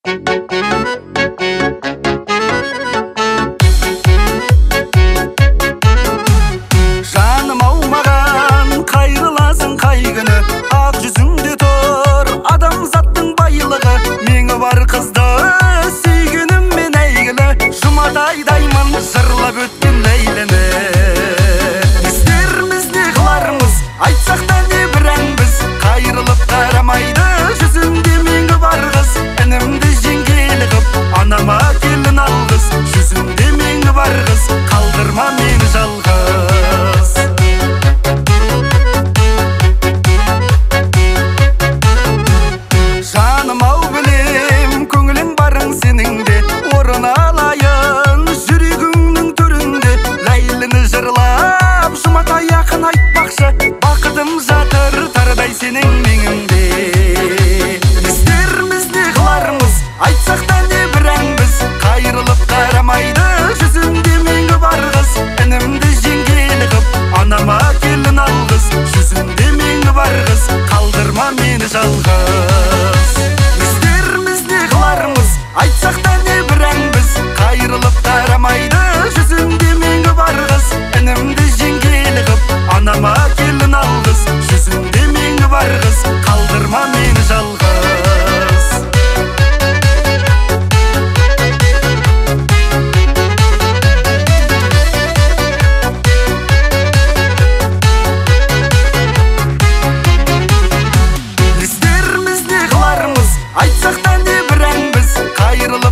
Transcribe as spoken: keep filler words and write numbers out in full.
Жаным аумаған қайрыласың қай күні, ақ жүзіңде тұр адамзаттың байлығы. Меңі бар қызды сүйгеніммен әйгілі, жұматайдаймын жырлап өткен ләйліні. Істеріміз не қылармыз, айтсақ та не бір әнбіз, қайрылып қарамайды жүзінде меңі бар қыз. Інімді жеңгелі қып, анама келін алғыз, жүзінде меңі бар қыз, қалдырма мені жалғыз. Жаным ау білем, көңілің барың сенің де, орын алайын жүрегіңнің төрінде. Ләйліні жырлап жұматай ақын айтпақшы, бақытым жатыр тардай сенің меңімде. Істеріміз не қылармыз, айтсақ та не бір әнбіз, қайрылып қарамайды жүзінде меңі бар қыз. Інімді жеңгелі қып, анама келін алғыз, жүзінде меңі бар қыз, қалдырма мені жалғыз. Істеріміз не қылармыз, айтсақ та не бір әнбіз, қайрылып қарамайды жүзінде меңі бар қыз. Інімді жеңгелі қып, анама келін алғыз, жүзінде меңі бар қыз, қалдырма мені жалғыз. Істеріміз не қылармыз, айтсақ та не бір әнбіз, қайрылып